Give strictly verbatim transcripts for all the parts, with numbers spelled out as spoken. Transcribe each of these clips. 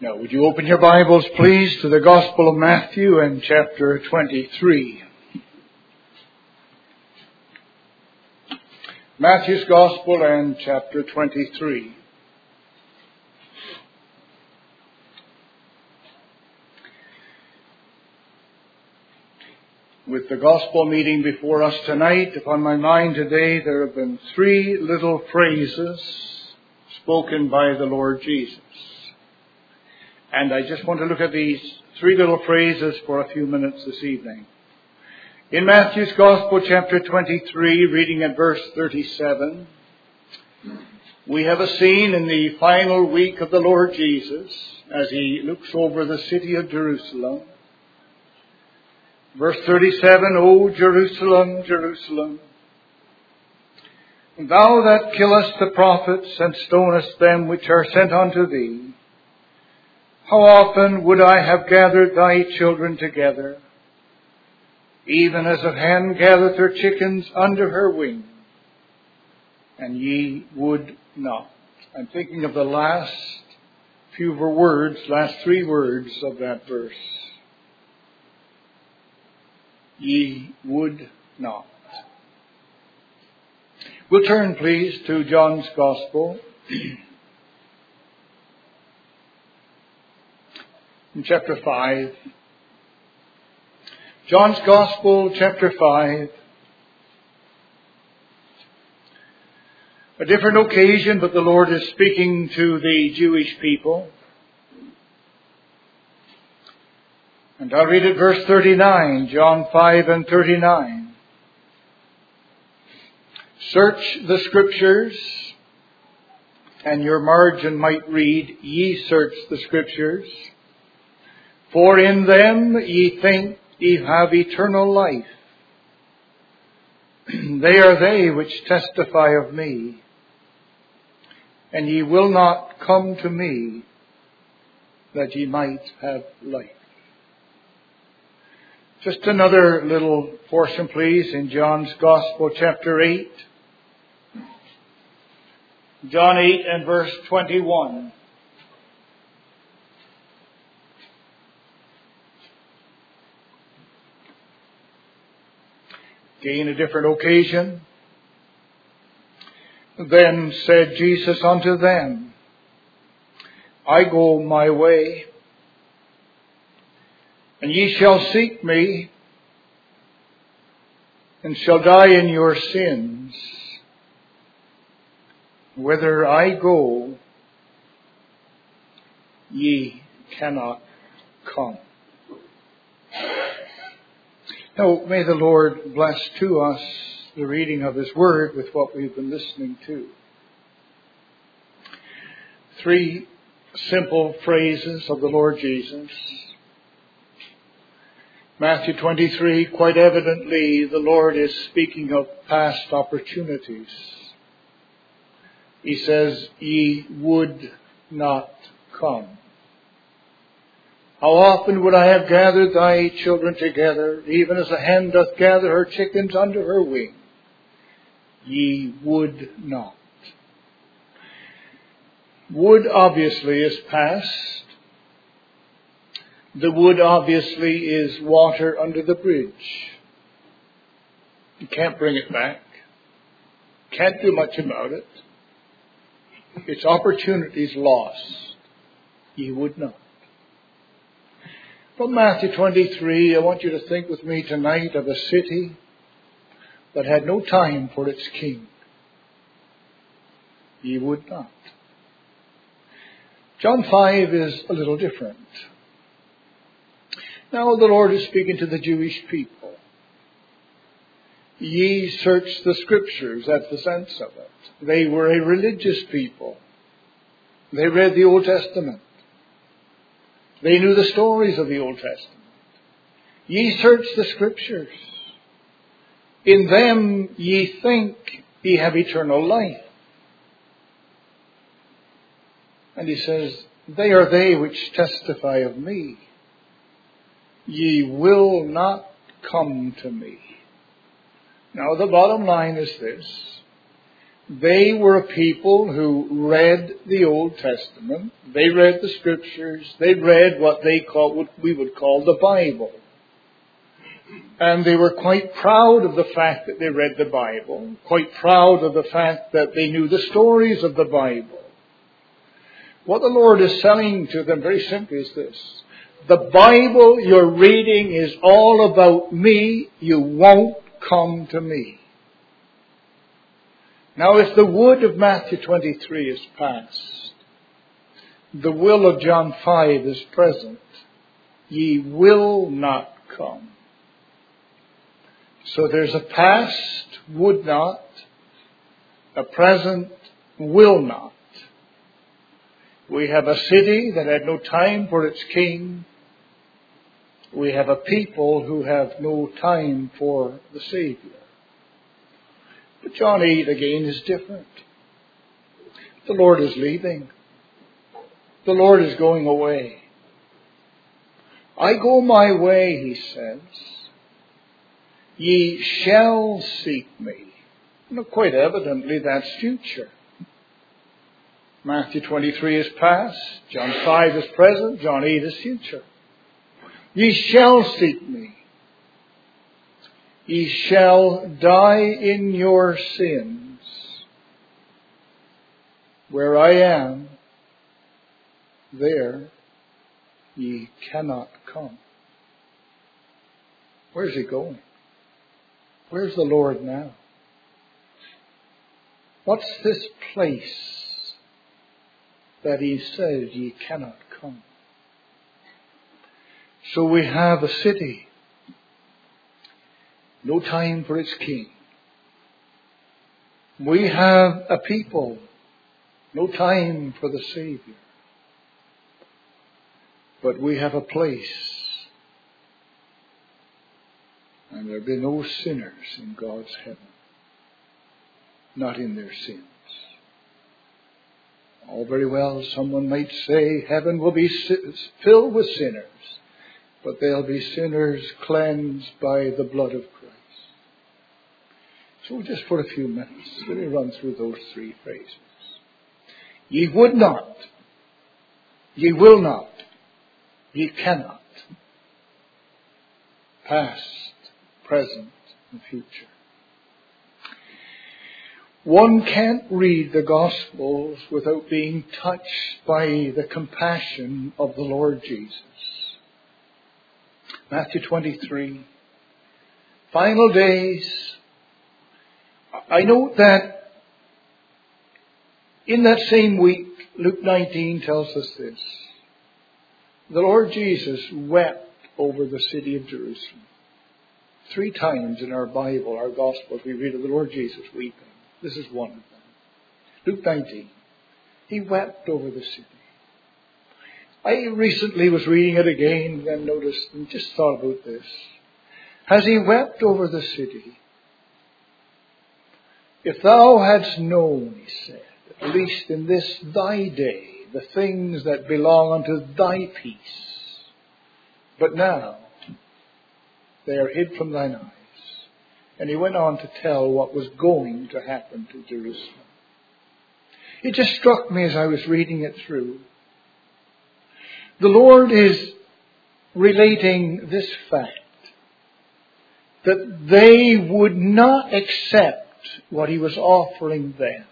Now, would you open your Bibles, please, to the Gospel of Matthew and chapter twenty-three. Matthew's Gospel and chapter twenty-three. With the Gospel meeting before us tonight, upon my mind today, there have been three little phrases spoken by the Lord Jesus. And I just want to look at these three little phrases for a few minutes this evening. In Matthew's Gospel, chapter twenty-three, reading at verse thirty-seven, we have a scene in the final week of the Lord Jesus as he looks over the city of Jerusalem. Verse thirty-seven, O Jerusalem, Jerusalem, thou that killest the prophets and stonest them which are sent unto thee, how often would I have gathered thy children together, even as a hen gathereth her chickens under her wing, and ye would not. I'm thinking of the last few words, last three words of that verse. Ye would not. We'll turn, please, to John's Gospel. In chapter five. John's Gospel, chapter five. A different occasion, but the Lord is speaking to the Jewish people. And I'll read at verse thirty-nine, John five and thirty-nine. Search the Scriptures, and your margin might read, ye search the Scriptures, for in them ye think ye have eternal life. They are they which testify of me, and ye will not come to me that ye might have life. Just another little portion, please, in John's Gospel, chapter eight. John eight and verse twenty-one. Again, a different occasion. Then said Jesus unto them, I go my way, and ye shall seek me, and shall die in your sins. Whither I go, ye cannot come. Now, may the Lord bless to us the reading of His Word with what we've been listening to. Three simple phrases of the Lord Jesus. Matthew twenty-three, quite evidently, the Lord is speaking of past opportunities. He says, ye would not come. How often would I have gathered thy children together, even as a hen doth gather her chickens under her wing? Ye would not. Would obviously is past. The wood obviously is water under the bridge. You can't bring it back. Can't do much about it. Its opportunities lost. Ye would not. From Matthew twenty-three, I want you to think with me tonight of a city that had no time for its king. Ye would not. John five is a little different. Now the Lord is speaking to the Jewish people. Ye search the Scriptures, that's the sense of it. They were a religious people. They read the Old Testament. They knew the stories of the Old Testament. Ye search the Scriptures. In them ye think ye have eternal life. And he says, they are they which testify of me. Ye will not come to me. Now the bottom line is this. They were a people who read the Old Testament. They read the Scriptures. They read what they call, what we would call the Bible. And they were quite proud of the fact that they read the Bible, quite proud of the fact that they knew the stories of the Bible. What the Lord is saying to them very simply is this: the Bible you're reading is all about me. You won't come to me. Now, if the wood of Matthew twenty-three is past, the will of John five is present. Ye will not come. So there's a past, would not, a present, will not. We have a city that had no time for its king. We have a people who have no time for the Savior. But John eight again is different. The Lord is leaving. The Lord is going away. I go my way, he says. Ye shall seek me. Now, quite evidently, that's future. Matthew twenty-three is past. John five is present. John eight is future. Ye shall seek me. Ye shall die in your sins. Where I am, there ye cannot come. Where's he going? Where's the Lord now? What's this place that he says ye cannot come? So we have a city, no time for its king. We have a people, no time for the Savior. But we have a place, and there be no sinners in God's heaven, not in their sins. All very well, someone might say heaven will be filled with sinners, but they'll be sinners cleansed by the blood of Christ. So just for a few minutes, let me run through those three phrases. Ye would not, ye will not, ye cannot. Past, present, and future. One can't read the Gospels without being touched by the compassion of the Lord Jesus. Matthew twenty-three, final days. I note that in that same week, Luke nineteen tells us this. The Lord Jesus wept over the city of Jerusalem. Three times in our Bible, our Gospels, we read of the Lord Jesus weeping. This is one of them. Luke nineteen. He wept over the city. I recently was reading it again and noticed and just thought about this. Has he wept over the city? If thou hadst known, he said, at least in this thy day, the things that belong unto thy peace. But now, they are hid from thine eyes. And he went on to tell what was going to happen to Jerusalem. It just struck me as I was reading it through. The Lord is relating this fact, that they would not accept what he was offering them.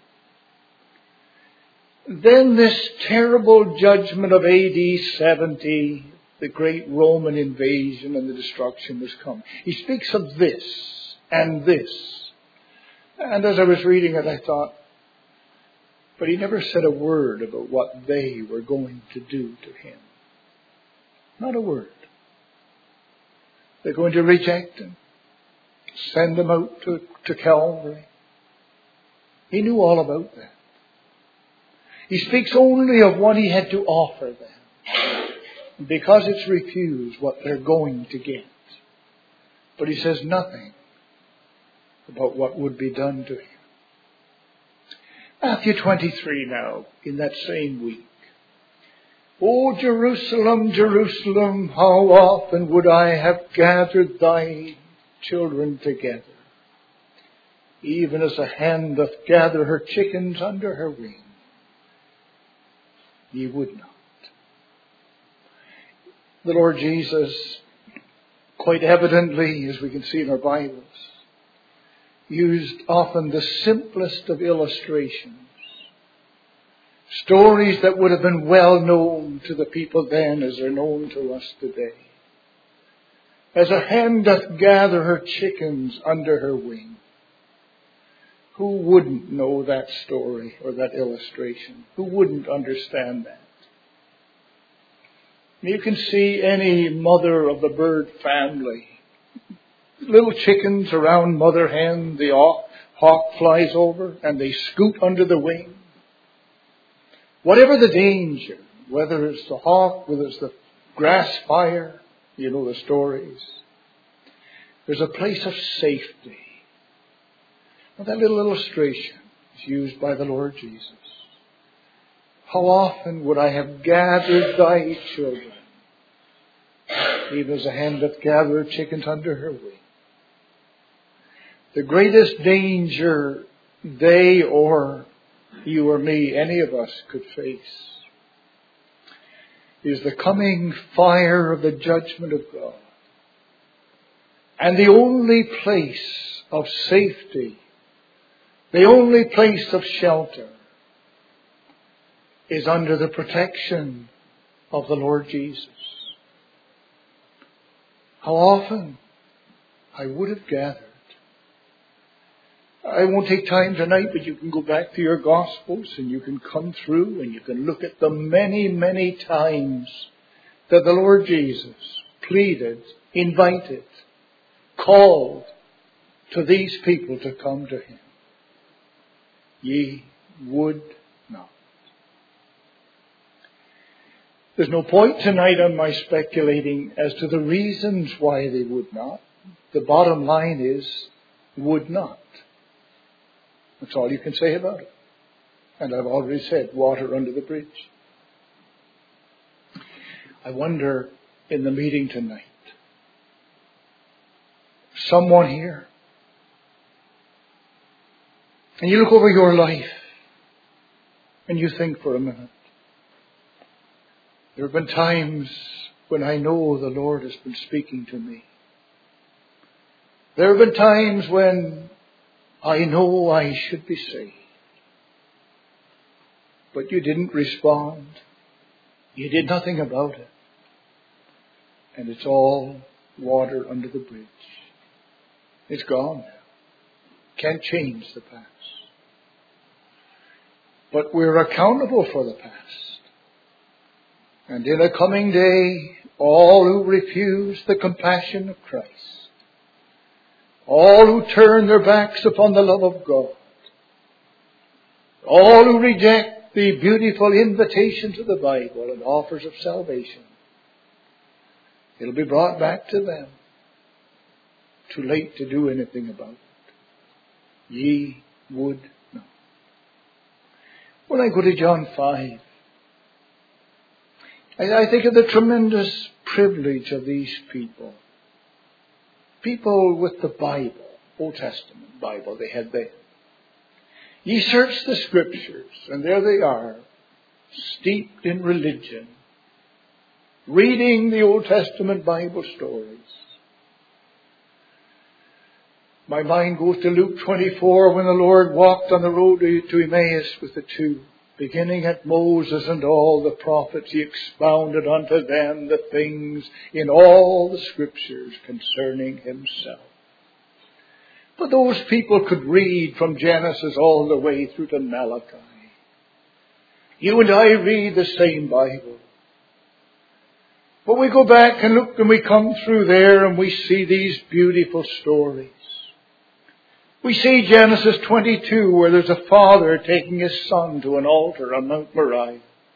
Then this terrible judgment of A D seventy, the great Roman invasion and the destruction was come. He speaks of this and this. And as I was reading it, I thought, but he never said a word about what they were going to do to him. Not a word. They're going to reject him, send him out to, to Calvary. He knew all about that. He speaks only of what he had to offer them, because it's refused what they're going to get. But he says nothing about what would be done to him. Matthew twenty-three now, in that same week. O Jerusalem, Jerusalem, how often would I have gathered thy children together, even as a hen doth gather her chickens under her wing, ye would not. The Lord Jesus, quite evidently, as we can see in our Bibles, used often the simplest of illustrations. Stories that would have been well known to the people then as they're known to us today. As a hen doth gather her chickens under her wing. Who wouldn't know that story or that illustration? Who wouldn't understand that? You can see any mother of the bird family. Little chickens around mother hen, the hawk flies over and they scoot under the wing. Whatever the danger, whether it's the hawk, whether it's the grass fire, you know the stories. There's a place of safety. Well, that little illustration is used by the Lord Jesus. How often would I have gathered thy children, even as a hen doth gather her chickens under her wing? The greatest danger they or you or me, any of us, could face is the coming fire of the judgment of God. And the only place of safety, the only place of shelter, is under the protection of the Lord Jesus. How often I would have gathered. I won't take time tonight, but you can go back to your Gospels and you can come through and you can look at the many, many times that the Lord Jesus pleaded, invited, called to these people to come to Him. Ye would not. There's no point tonight on my speculating as to the reasons why they would not. The bottom line is, would not. That's all you can say about it. And I've already said, water under the bridge. I wonder, in the meeting tonight, someone here, and you look over your life, and you think for a minute, there have been times when I know the Lord has been speaking to me. There have been times when I know I should be saved. But you didn't respond. You did nothing about it. And it's all water under the bridge. It's gone now. Can't change the past. But we're accountable for the past. And in a coming day, all who refuse the compassion of Christ, all who turn their backs upon the love of God, all who reject the beautiful invitations of the Bible and offers of salvation, it'll be brought back to them. Too late to do anything about it. Ye would not. When I go to John five, I, I think of the tremendous privilege of these people. People with the Bible, Old Testament Bible they had then. Ye search the Scriptures, and there they are, steeped in religion, reading the Old Testament Bible stories. My mind goes to Luke twenty-four when the Lord walked on the road to Emmaus with the two. Beginning at Moses and all the prophets, He expounded unto them the things in all the Scriptures concerning Himself. But those people could read from Genesis all the way through to Malachi. You and I read the same Bible. But we go back and look and we come through there and we see these beautiful stories. We see Genesis twenty-two where there's a father taking his son to an altar on Mount Moriah.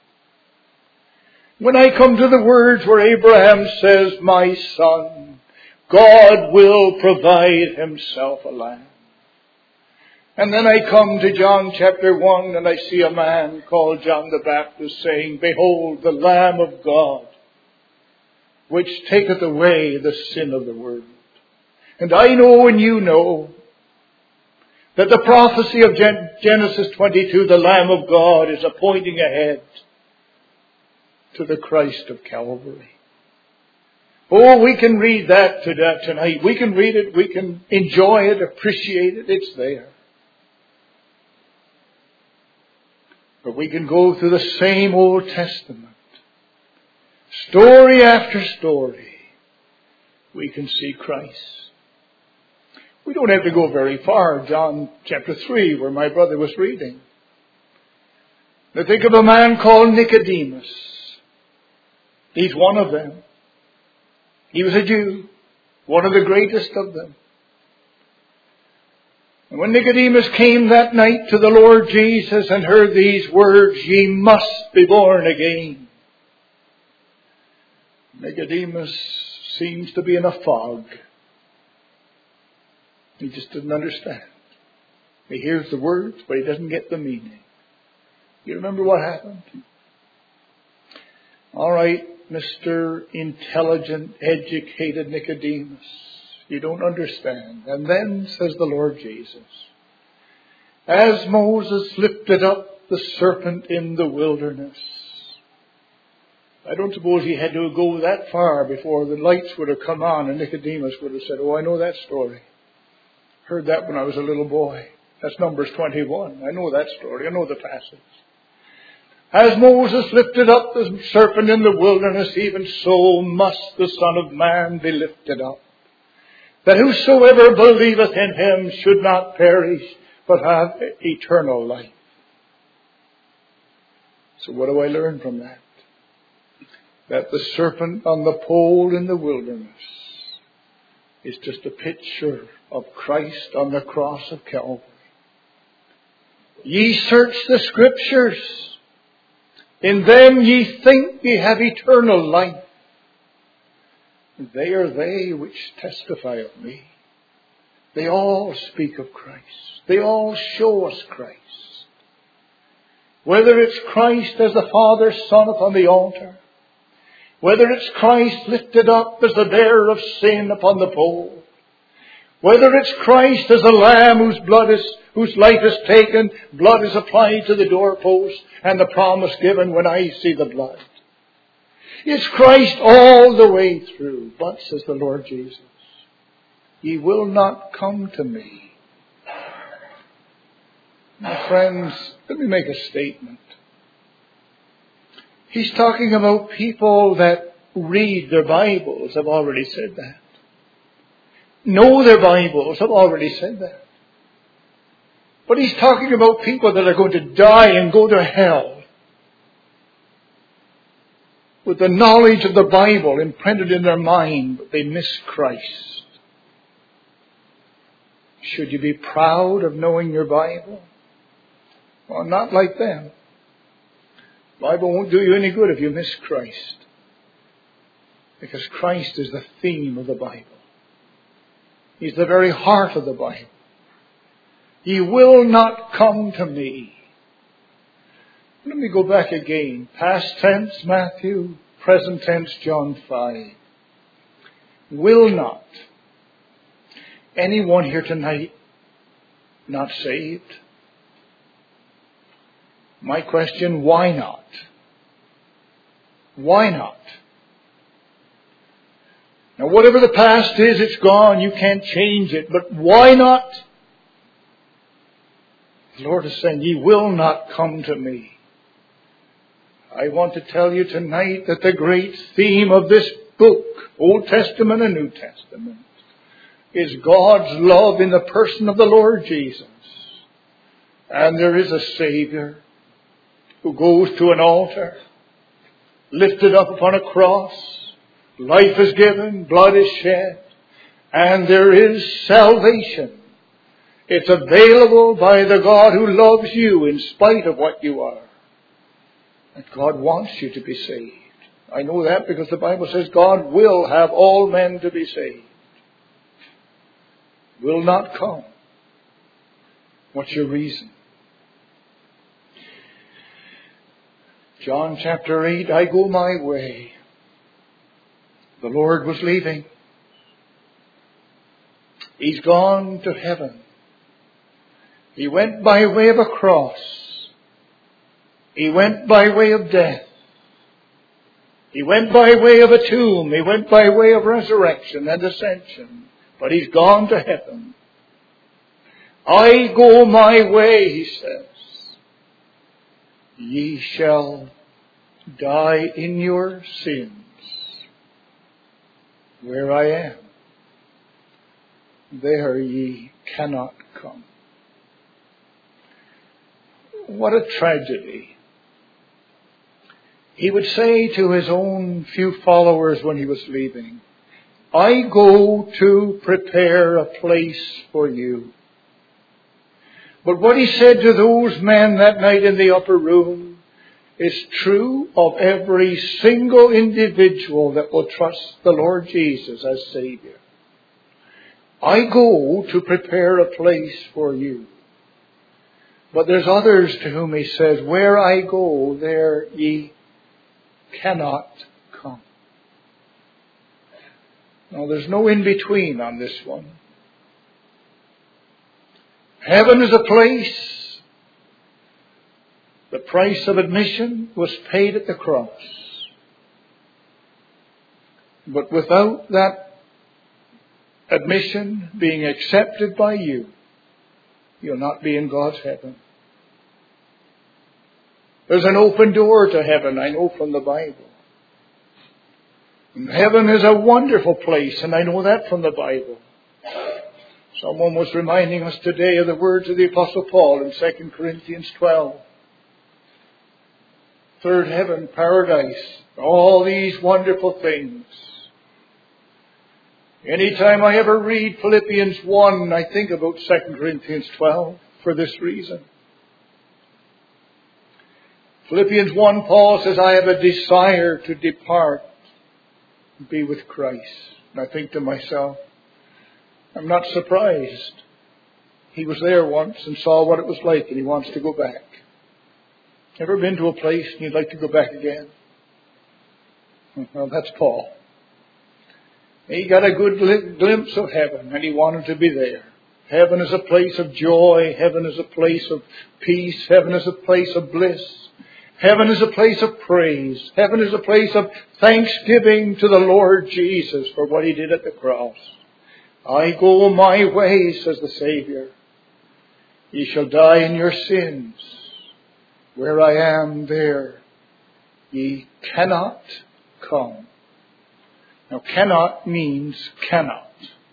When I come to the words where Abraham says, my son, God will provide Himself a lamb. And then I come to John chapter one and I see a man called John the Baptist saying, behold the Lamb of God, which taketh away the sin of the world. And I know and you know, that the prophecy of Gen- Genesis twenty-two, the Lamb of God, is a pointing ahead to the Christ of Calvary. Oh, we can read that tonight. We can read it. We can enjoy it, appreciate it. It's there. But we can go through the same Old Testament. Story after story. We can see Christ. We don't have to go very far. John chapter three, where my brother was reading. Now think of a man called Nicodemus. He's one of them. He was a Jew, one of the greatest of them. And when Nicodemus came that night to the Lord Jesus and heard these words, "Ye must be born again," Nicodemus seems to be in a fog. He just didn't understand. He hears the words, but he doesn't get the meaning. You remember what happened? All right, Mister Intelligent, educated Nicodemus, you don't understand. And then, says the Lord Jesus, as Moses lifted up the serpent in the wilderness. I don't suppose he had to go that far before the lights would have come on and Nicodemus would have said, "Oh, I know that story. Heard that when I was a little boy." That's Numbers twenty-one. I know that story. I know the passage. As Moses lifted up the serpent in the wilderness, even so must the Son of Man be lifted up, that whosoever believeth in him should not perish, but have eternal life. So what do I learn from that? That the serpent on the pole in the wilderness is just a picture of Christ on the cross of Calvary. Ye search the Scriptures. In them ye think ye have eternal life. They are they which testify of me. They all speak of Christ. They all show us Christ. Whether it's Christ as the Father, Son upon the altar, whether it's Christ lifted up as the bearer of sin upon the pole, whether it's Christ as the Lamb whose blood is, whose life is taken, blood is applied to the doorpost, and the promise given, when I see the blood. It's Christ all the way through. But, says the Lord Jesus, ye will not come to me. My friends, let me make a statement. He's talking about people that read their Bibles. I've already said that. Know their Bibles. I've already said that. But he's talking about people that are going to die and go to hell with the knowledge of the Bible imprinted in their mind, but they miss Christ. Should you be proud of knowing your Bible? Well, not like them. The Bible won't do you any good if you miss Christ, because Christ is the theme of the Bible. He's the very heart of the Bible. Ye will not come to me. Let me go back again. Past tense, Matthew. Present tense, John five. Will not. Anyone here tonight not saved? My question, why not? Why not? Now, whatever the past is, it's gone. You can't change it. But why not? The Lord is saying, ye will not come to me. I want to tell you tonight that the great theme of this book, Old Testament and New Testament, is God's love in the person of the Lord Jesus. And there is a Savior who goes to an altar, lifted up upon a cross, life is given, blood is shed, and there is salvation. It's available by the God who loves you in spite of what you are. And God wants you to be saved. I know that because the Bible says God will have all men to be saved. Will not come. What's your reason? John chapter eight, I go my way. The Lord was leaving. He's gone to heaven. He went by way of a cross. He went by way of death. He went by way of a tomb. He went by way of resurrection and ascension. But He's gone to heaven. I go my way, He says. Ye shall die in your sins where I am. There ye cannot come. What a tragedy. He would say to His own few followers when He was leaving, I go to prepare a place for you. But what He said to those men that night in the upper room is true of every single individual that will trust the Lord Jesus as Savior. I go to prepare a place for you. But there's others to whom He says, where I go, there ye cannot come. Now there's no in-between on this one. Heaven is a place. The price of admission was paid at the cross. But without that admission being accepted by you, you'll not be in God's heaven. There's an open door to heaven, I know from the Bible. And heaven is a wonderful place, and I know that from the Bible. Someone was reminding us today of the words of the Apostle Paul in Second Corinthians twelve. Third heaven, paradise, all these wonderful things. Anytime I ever read Philippians one, I think about Second Corinthians twelve for this reason. Philippians one, Paul says, I have a desire to depart and be with Christ. And I think to myself, I'm not surprised. He was there once and saw what it was like, and he wants to go back. Ever been to a place and you'd like to go back again? Well, that's Paul. He got a good glimpse of heaven, and he wanted to be there. Heaven is a place of joy. Heaven is a place of peace. Heaven is a place of bliss. Heaven is a place of praise. Heaven is a place of thanksgiving to the Lord Jesus for what He did at the cross. I go my way, says the Savior. Ye shall die in your sins. Where I am, there ye cannot come. Now, cannot means cannot.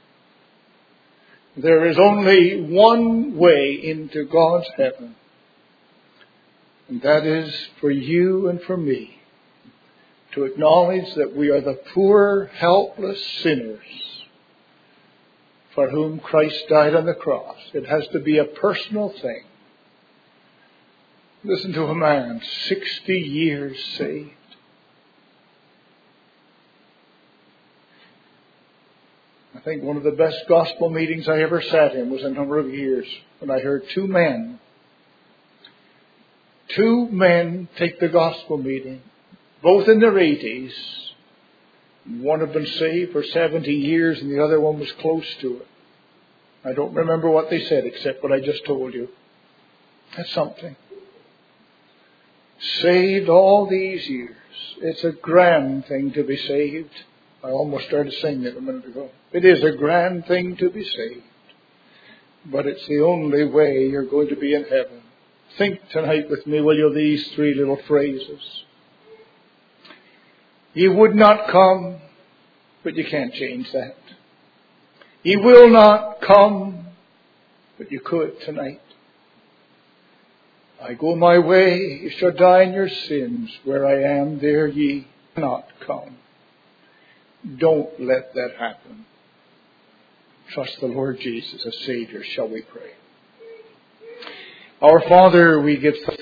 There is only one way into God's heaven. And that is for you and for me to acknowledge that we are the poor, helpless sinners for whom Christ died on the cross. It has to be a personal thing. Listen to a man, sixty years saved. I think one of the best gospel meetings I ever sat in was a number of years when I heard two men, two men take the gospel meeting, both in their eighties. One had been saved for seventy years and the other one was close to it. I don't remember what they said except what I just told you. That's something. Saved all these years. It's a grand thing to be saved. I almost started singing it a minute ago. It is a grand thing to be saved. But it's the only way you're going to be in heaven. Think tonight with me, will you, these three little phrases. Ye would not come, but you can't change that. Ye will not come, but you could tonight. I go my way, you shall die in your sins. Where I am, there ye cannot come. Don't let that happen. Trust the Lord Jesus as Savior. Shall we pray? Our Father, we give thanks.